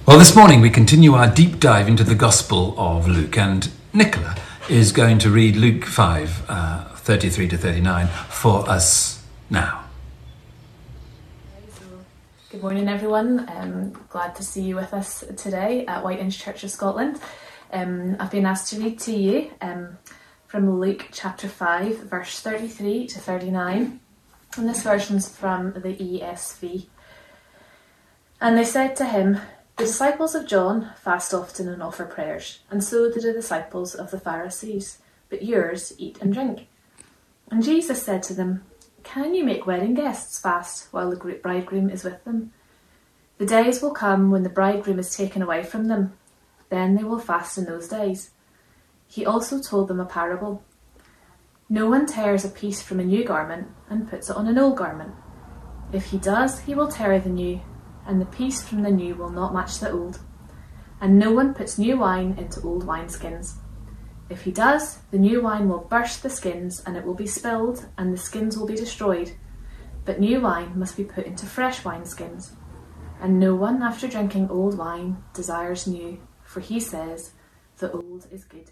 Well, this morning we continue our deep dive into the Gospel of Luke, and Nicola is going to read Luke 5, 33 to 39 for us now. Good morning, everyone. Glad to see you with us today at White Church of Scotland. I've been asked to read to you from Luke chapter 5, verse 33 to 39. And this version's from the ESV. And they said to him, "The disciples of John fast often and offer prayers, and so do the disciples of the Pharisees, but yours eat and drink." And Jesus said to them, "Can you make wedding guests fast while the bridegroom is with them? The days will come when the bridegroom is taken away from them. Then they will fast in those days." He also told them a parable. "No one tears a piece from a new garment and puts it on an old garment. If he does, he will tear the new, and the piece from the new will not match the old. And no one puts new wine into old wineskins. If he does, the new wine will burst the skins, and it will be spilled, and the skins will be destroyed. But new wine must be put into fresh wineskins. And no one, after drinking old wine, desires new, for he says, 'The old is good.'"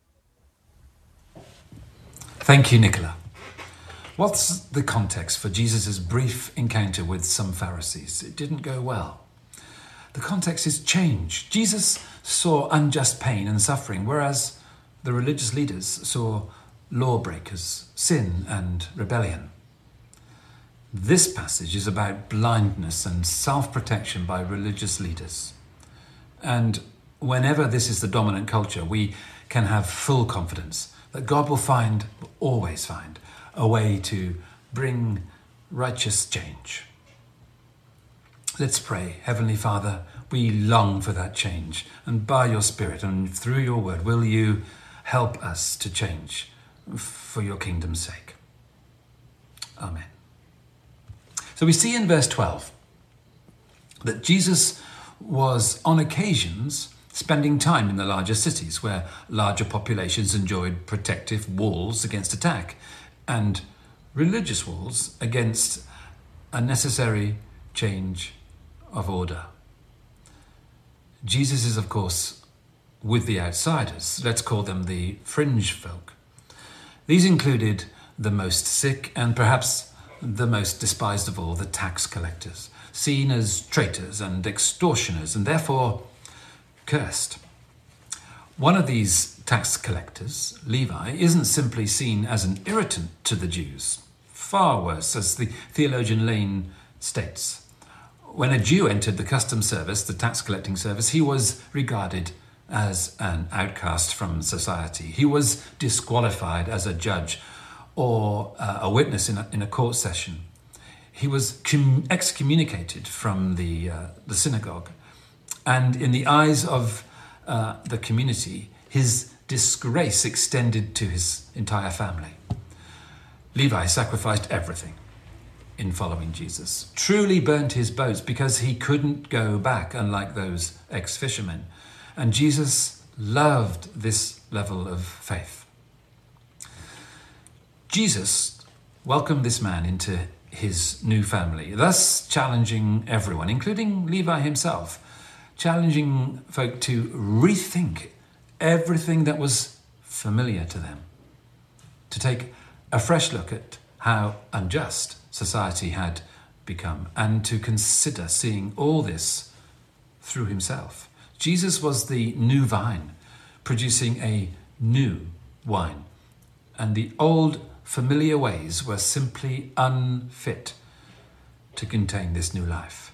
Thank you, Nicola. What's the context for Jesus' brief encounter with some Pharisees? It didn't go well. The context is change. Jesus saw unjust pain and suffering, whereas the religious leaders saw lawbreakers, sin and rebellion. This passage is about blindness and self-protection by religious leaders. And whenever this is the dominant culture, we can have full confidence that God will always find, a way to bring righteous change. Let's pray. Heavenly Father, we long for that change, and by your Spirit and through your word, will you help us to change for your kingdom's sake. Amen. So we see in verse 12 that Jesus was on occasions spending time in the larger cities where larger populations enjoyed protective walls against attack and religious walls against a necessary change of order. Jesus is, of course, with the outsiders. Let's call them the fringe folk. These included the most sick and perhaps the most despised of all, the tax collectors, seen as traitors and extortioners and therefore cursed. One of these tax collectors, Levi, isn't simply seen as an irritant to the Jews. Far worse, as the theologian Lane states. When a Jew entered the customs service, the tax collecting service, he was regarded as an outcast from society. He was disqualified as a judge or a witness in a court session. He was excommunicated from the synagogue. And in the eyes of the community, his disgrace extended to his entire family. Levi sacrificed everything in following Jesus, truly burnt his boats because he couldn't go back, unlike those ex-fishermen. And Jesus loved this level of faith. Jesus welcomed this man into his new family, thus challenging everyone, including Levi himself, challenging folk to rethink everything that was familiar to them, to take a fresh look at how unjust society had become, and to consider seeing all this through himself. Jesus was the new vine, producing a new wine, and the old familiar ways were simply unfit to contain this new life.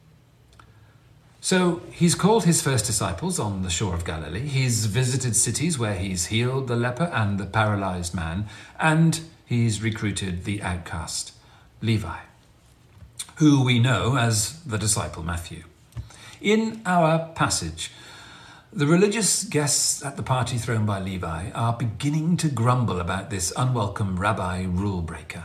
So he's called his first disciples on the shore of Galilee. He's visited cities where he's healed the leper and the paralyzed man, and he's recruited the outcast, Levi, who we know as the disciple Matthew. In our passage, the religious guests at the party thrown by Levi are beginning to grumble about this unwelcome rabbi rule breaker.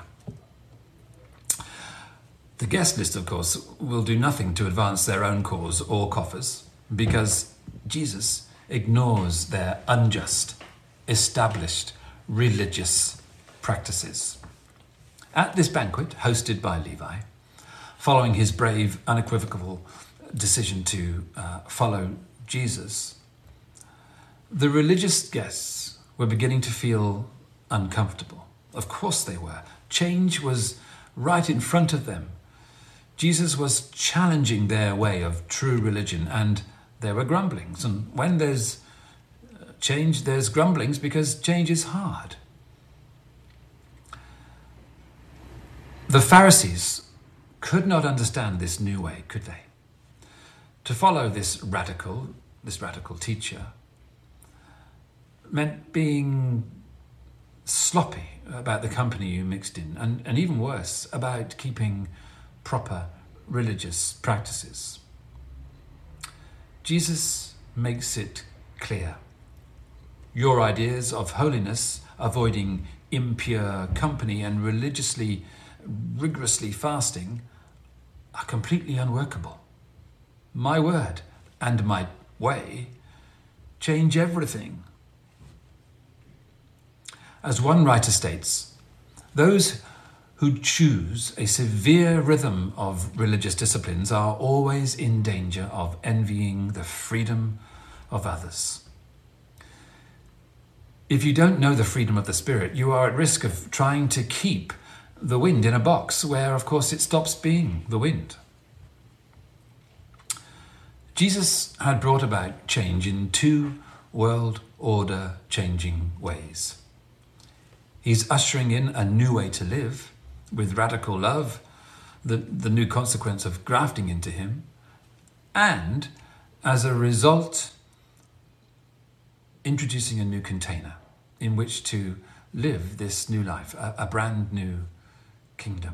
The guest list, of course, will do nothing to advance their own cause or coffers, because Jesus ignores their unjust, established religious practices. At this banquet, hosted by Levi, following his brave, unequivocal decision to follow Jesus, the religious guests were beginning to feel uncomfortable. Of course they were. Change was right in front of them. Jesus was challenging their way of true religion, and there were grumblings. And when there's change, there's grumblings, because change is hard. The Pharisees could not understand this new way, could they? To follow this radical teacher meant being sloppy about the company you mixed in, and even worse, about keeping proper religious practices. Jesus makes it clear. Your ideas of holiness, avoiding impure company and rigorously fasting, are completely unworkable. My word and my way change everything. As one writer states, those who choose a severe rhythm of religious disciplines are always in danger of envying the freedom of others. If you don't know the freedom of the Spirit, you are at risk of trying to keep the wind in a box where, of course, it stops being the wind. Jesus had brought about change in two world order changing ways. He's ushering in a new way to live with radical love, the new consequence of grafting into him, and as a result, introducing a new container in which to live this new life, a brand new kingdom.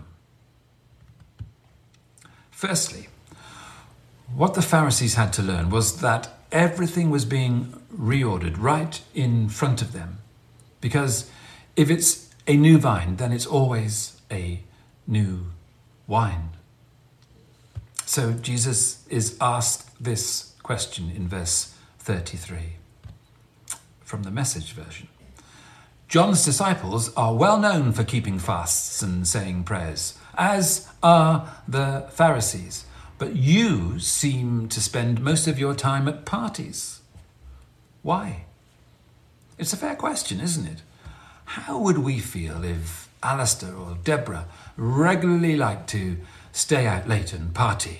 Firstly, what the Pharisees had to learn was that everything was being reordered right in front of them, because if it's a new vine, then it's always a new wine. So Jesus is asked this question in verse 33 from the Message version. John's disciples are well known for keeping fasts and saying prayers, as are the Pharisees. But you seem to spend most of your time at parties. Why? It's a fair question, isn't it? How would we feel if Alistair or Deborah regularly liked to stay out late and party?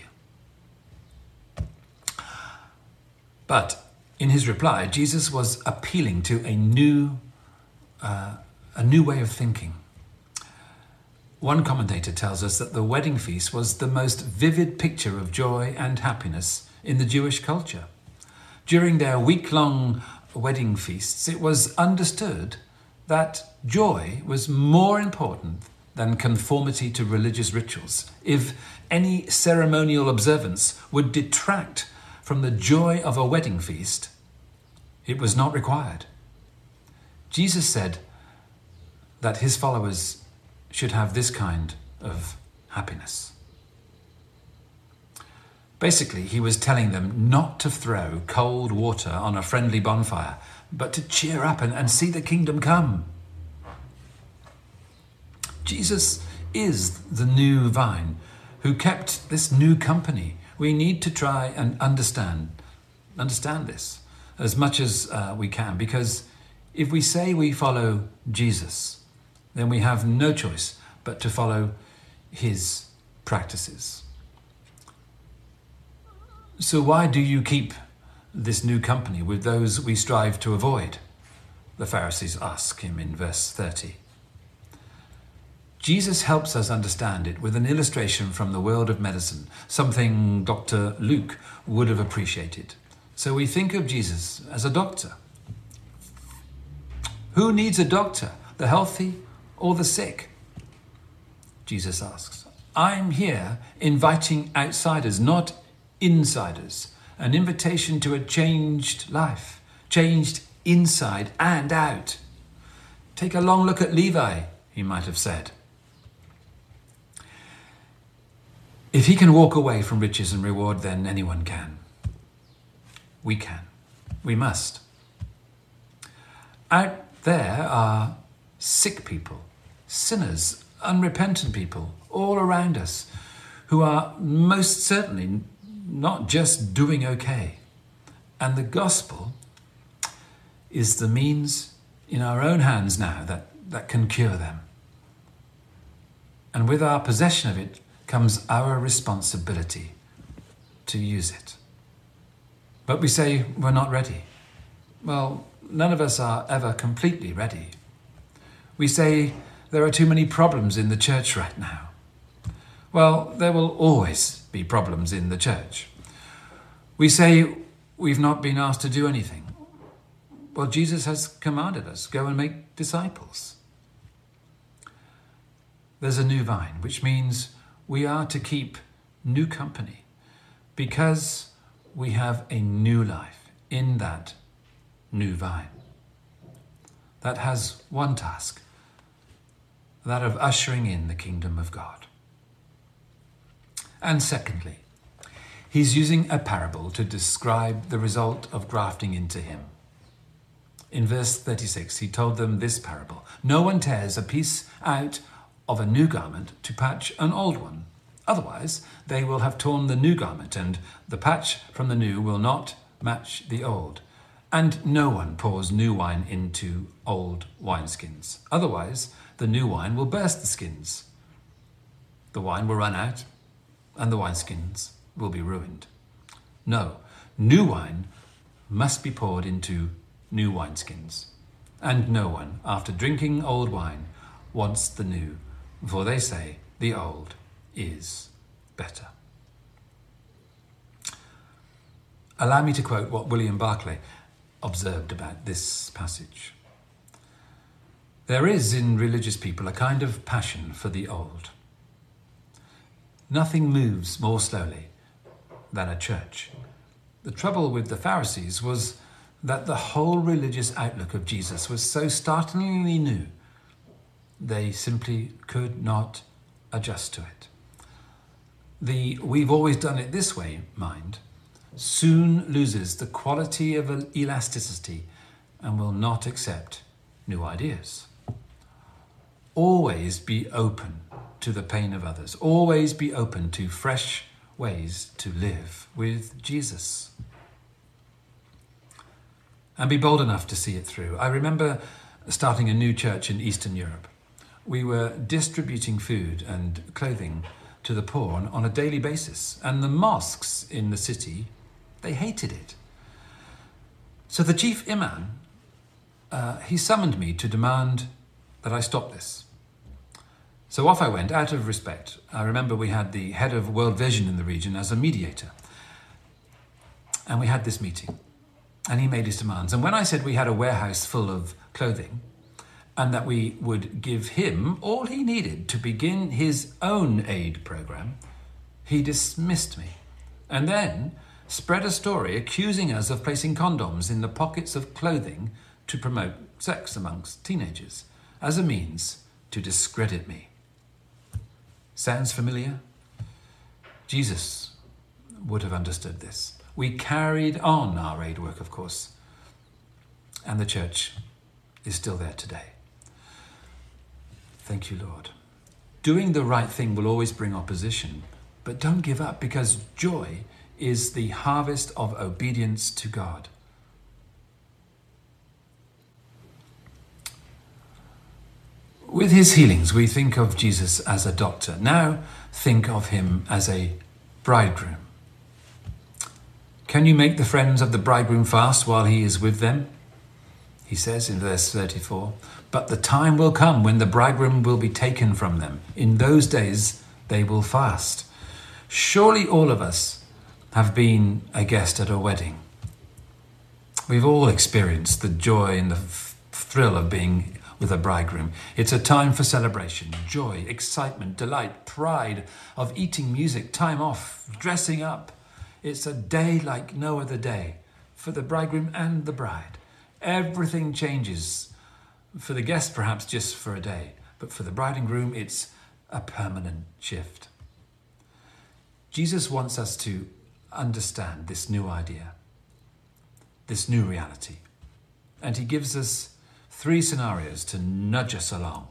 But in his reply, Jesus was appealing to a new way of thinking. One commentator tells us that the wedding feast was the most vivid picture of joy and happiness in the Jewish culture. During their week-long wedding feasts, it was understood that joy was more important than conformity to religious rituals. If any ceremonial observance would detract from the joy of a wedding feast, it was not required. Jesus said that his followers should have this kind of happiness. Basically, he was telling them not to throw cold water on a friendly bonfire, but to cheer up and see the kingdom come. Jesus is the new vine who kept this new company. We need to try and understand this as much as we can, because if we say we follow Jesus, then we have no choice but to follow his practices. So why do you keep this new company with those we strive to avoid? The Pharisees ask him in verse 30. Jesus helps us understand it with an illustration from the world of medicine, something Dr. Luke would have appreciated. So we think of Jesus as a doctor. Who needs a doctor, the healthy or the sick? Jesus asks. I'm here inviting outsiders, not insiders. An invitation to a changed life, changed inside and out. Take a long look at Levi, he might have said. If he can walk away from riches and reward, then anyone can. We can. We must. Out there are sick people, sinners, unrepentant people all around us who are most certainly not just doing okay. And the gospel is the means in our own hands now that can cure them. And with our possession of it comes our responsibility to use it. But we say we're not ready. Well, none of us are ever completely ready. We say there are too many problems in the church right now. Well, there will always be problems in the church. We say we've not been asked to do anything. Well, Jesus has commanded us, go and make disciples. There's a new vine, which means we are to keep new company because we have a new life in that new vine. That has one task, that of ushering in the kingdom of God. And secondly, he's using a parable to describe the result of grafting into him. In verse 36, he told them this parable. No one tears a piece out of a new garment to patch an old one. Otherwise, they will have torn the new garment, and the patch from the new will not match the old. And no one pours new wine into old wineskins. Otherwise, the new wine will burst the skins. The wine will run out, and the wineskins will be ruined. No, new wine must be poured into new wineskins. And no one, after drinking old wine, wants the new, for they say the old is better. Allow me to quote what William Barclay observed about this passage. There is in religious people a kind of passion for the old. Nothing moves more slowly than a church. The trouble with the Pharisees was that the whole religious outlook of Jesus was so startlingly new, they simply could not adjust to it. The "we've always done it this way" mind soon loses the quality of elasticity and will not accept new ideas. Always be open to the pain of others. Always be open to fresh ways to live with Jesus. And be bold enough to see it through. I remember starting a new church in Eastern Europe. We were distributing food and clothing to the poor on a daily basis. And the mosques in the city, they hated it. So the chief imam, he summoned me to demand that I stop this. So off I went, out of respect. I remember we had the head of World Vision in the region as a mediator. And we had this meeting. And he made his demands. And when I said we had a warehouse full of clothing and that we would give him all he needed to begin his own aid program, he dismissed me and then spread a story accusing us of placing condoms in the pockets of clothing to promote sex amongst teenagers as a means to discredit me. Sounds familiar? Jesus would have understood this. We carried on our aid work, of course, and the church is still there today. Thank you, Lord. Doing the right thing will always bring opposition, but don't give up, because joy is the harvest of obedience to God. With his healings, we think of Jesus as a doctor. Now think of him as a bridegroom. Can you make the friends of the bridegroom fast while he is with them? He says in verse 34, but the time will come when the bridegroom will be taken from them. In those days they will fast. Surely all of us have been a guest at a wedding. We've all experienced the joy and the thrill of being with a bridegroom. It's a time for celebration, joy, excitement, delight, pride, of eating, music, time off, dressing up. It's a day like no other day for the bridegroom and the bride. Everything changes. For the guest, perhaps just for a day, but for the bride and groom, it's a permanent shift. Jesus wants us to understand this new idea, this new reality, and he gives us 3 scenarios to nudge us along.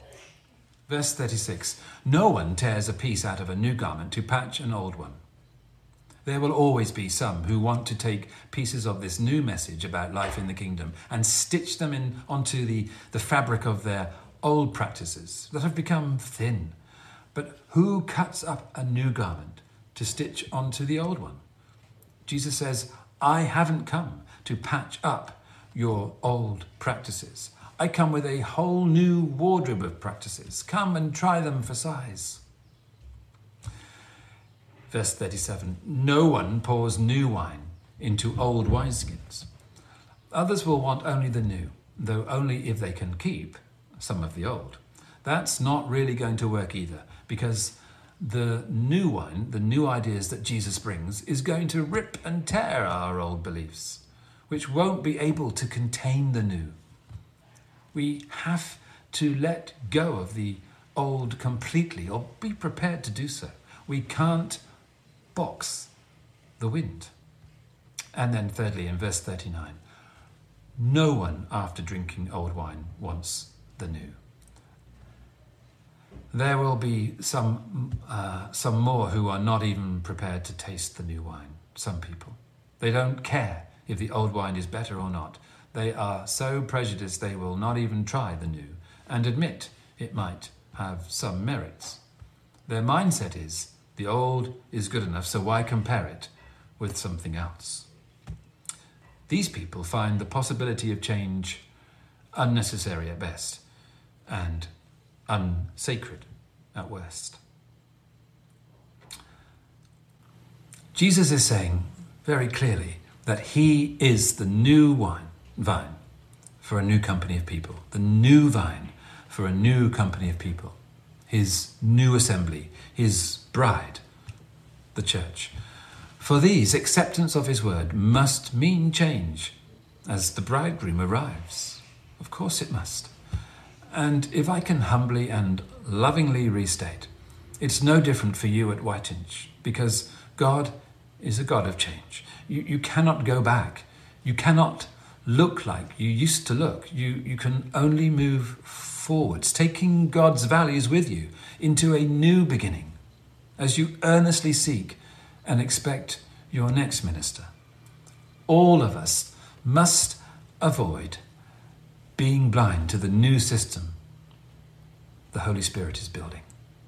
Verse 36, no one tears a piece out of a new garment to patch an old one. There will always be some who want to take pieces of this new message about life in the kingdom and stitch them onto the fabric of their old practices that have become thin. But who cuts up a new garment to stitch onto the old one? Jesus says, I haven't come to patch up your old practices. I come with a whole new wardrobe of practices. Come and try them for size. Verse 37, no one pours new wine into old wineskins. Others will want only the new, though only if they can keep some of the old. That's not really going to work either, because the new wine, the new ideas that Jesus brings, is going to rip and tear our old beliefs, which won't be able to contain the new. We have to let go of the old completely, or be prepared to do so. We can't box the wind. And then thirdly, in verse 39, no one after drinking old wine wants the new. There will be some more who are not even prepared to taste the new wine. Some people. They don't care if the old wine is better or not. They are so prejudiced they will not even try the new and admit it might have some merits. Their mindset is, the old is good enough, so why compare it with something else? These people find the possibility of change unnecessary at best and unsacred at worst. Jesus is saying very clearly that he is the new vine for a new company of people, the new vine for a new company of people, his new assembly, his bride, the church. For these, acceptance of his word must mean change as the bridegroom arrives. Of course it must. And if I can humbly and lovingly restate, it's no different for you at Whiteinch, because God is a God of change. You cannot go back. You cannot look like you used to look. You can only move forwards, taking God's values with you into a new beginning as you earnestly seek and expect your next minister. All of us must avoid being blind to the new system the Holy Spirit is building.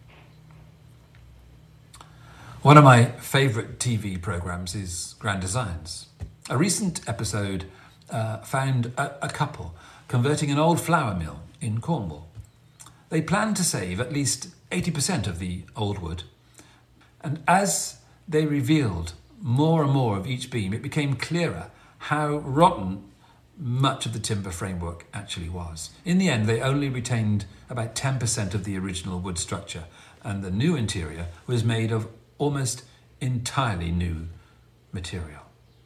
One of my favourite TV programmes is Grand Designs. A recent episode found a couple converting an old flour mill in Cornwall. They planned to save at least 80% of the old wood, and as they revealed more and more of each beam, it became clearer how rotten much of the timber framework actually was. In the end, they only retained about 10% of the original wood structure, and the new interior was made of almost entirely new material.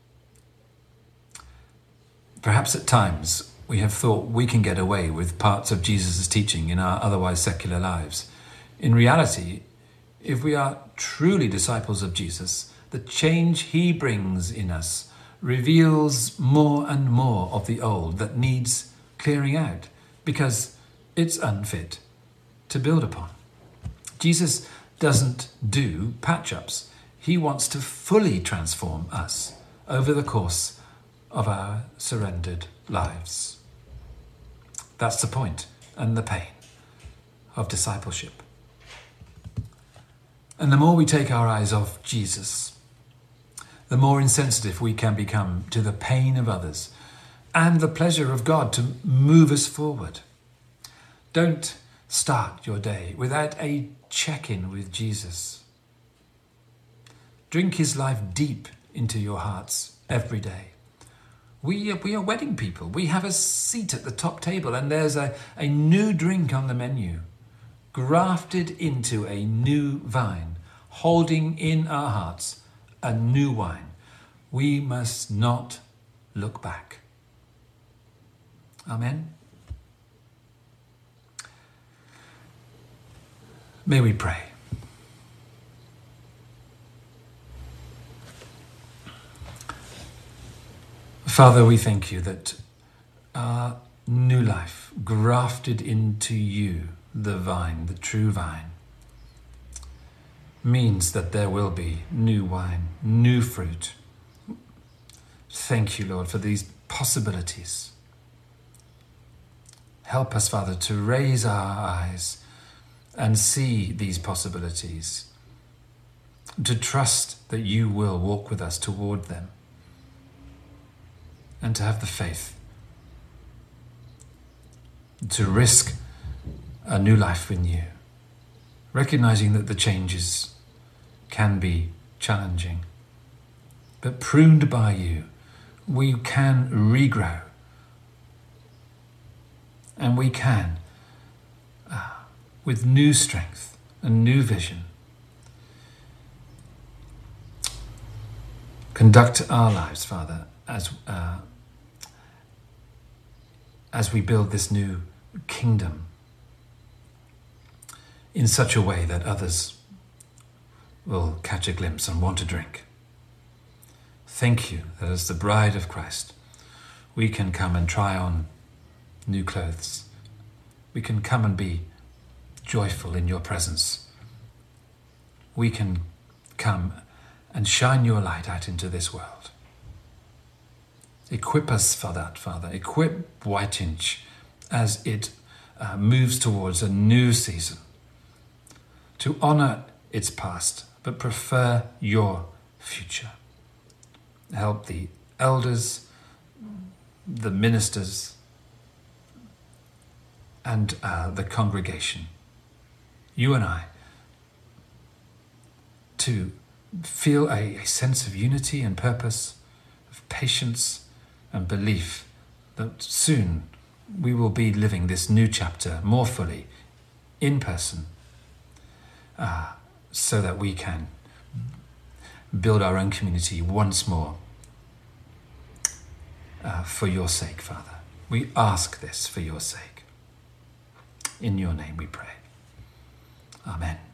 Perhaps at times we have thought we can get away with parts of Jesus' teaching in our otherwise secular lives. In reality, if we are truly disciples of Jesus, the change he brings in us reveals more and more of the old that needs clearing out because it's unfit to build upon. Jesus doesn't do patch-ups. He wants to fully transform us over the course of our surrendered lives. That's the point and the pain of discipleship. And the more we take our eyes off Jesus, the more insensitive we can become to the pain of others and the pleasure of God to move us forward. Don't start your day without a check-in with Jesus. Drink his life deep into your hearts every day. We are wedding people. We have a seat at the top table and there's a new drink on the menu, grafted into a new vine, holding in our hearts a new wine. We must not look back. Amen. May we pray. Father, we thank you that our new life, grafted into you, the vine, the true vine, means that there will be new wine, new fruit. Thank you, Lord, for these possibilities. Help us, Father, to raise our eyes and see these possibilities, to trust that you will walk with us toward them, and to have the faith to risk a new life in you, recognizing that the changes can be challenging, but pruned by you, we can regrow, and we can, with new strength and new vision, conduct our lives, Father, as we build this new kingdom in such a way that others will catch a glimpse and want to drink. Thank you that as the bride of Christ, we can come and try on new clothes. We can come and be joyful in your presence. We can come and shine your light out into this world. Equip us for that, Father. Equip Whiteinch as it moves towards a new season, to honour its past, but prefer your future. Help the elders, the ministers, and the congregation, you and I, to feel a sense of unity and purpose, of patience and belief that soon we will be living this new chapter more fully in person, so that we can build our own community once more for your sake, Father. We ask this for your sake. In your name we pray. Amen.